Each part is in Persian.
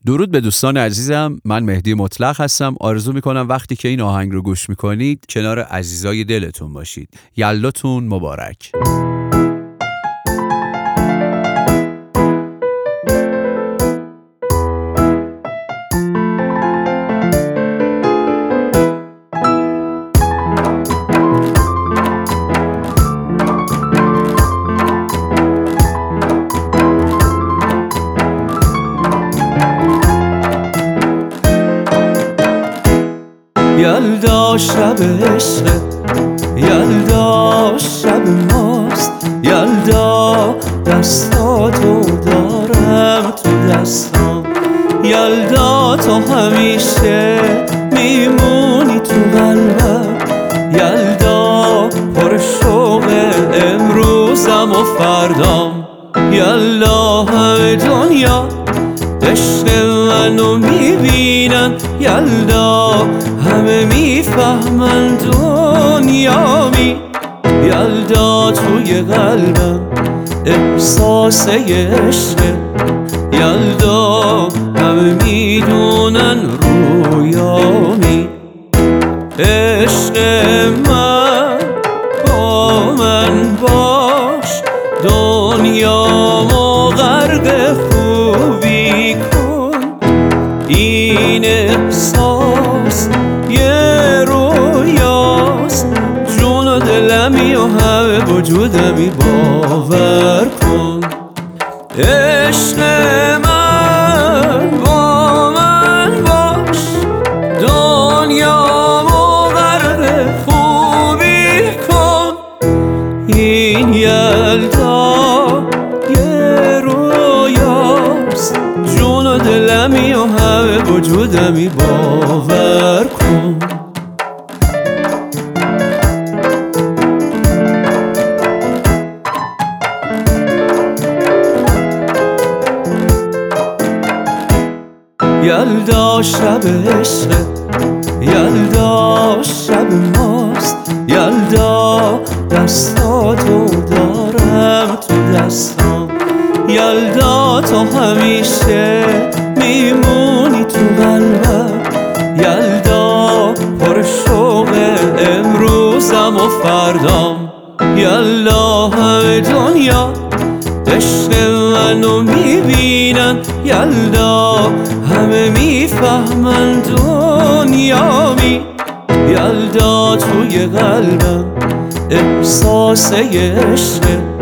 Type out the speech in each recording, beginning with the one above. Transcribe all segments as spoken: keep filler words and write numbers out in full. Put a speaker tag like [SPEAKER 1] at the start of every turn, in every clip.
[SPEAKER 1] درود به دوستان عزیزم، من مهدی مطلق هستم. آرزو میکنم وقتی که این آهنگ رو گوش میکنید کنار عزیزای دلتون باشید. یلداتون مبارک.
[SPEAKER 2] یلدا شب عشق، یلدا شب ماست، یلدا دستاتو دارم تو دستام، یلدا تو همیشه میمونی تو قلبم، یلدا پر شوق امروزم و فردام، یلدا همه دنیا عشق منو میبینن، یلدا همه میفهمن دنیامی، یلدا توی قلبم احساس عشق، یلدا همه میدونن رویامی، عشق من با من باش، دنیامو غرق خوبی کن، این احساس یه رویاست، جون و دلمی و همه وجودمی باور کن، عشق من با من باش، دنیامو غرق خوبی کن، این یلدا یه رویاست، جون و دلمی و همه وجودمی باور کن. یلدا شب عشق، یلدا شب ماست، یلدا دستاتو دارم تو دستام، یلدا تو همیشه میمونی تو قلبم، یلدا پر شوق امروزم و فردام، یلدا همه دنیا عشق منو میبینن، یلدا همه میفهمن دنیامی، یلدا توی قلبم احساس عشق،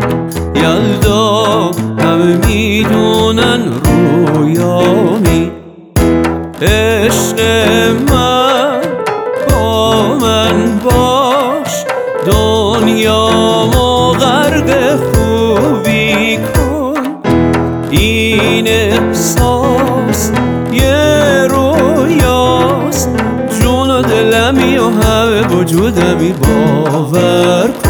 [SPEAKER 2] یلدا همه میدونن رویامی، عشق من با من باش، دنیامو غرق خوبی کن، این احساس یه رویاست، جون و دلمی و همه وجودمی باور کن.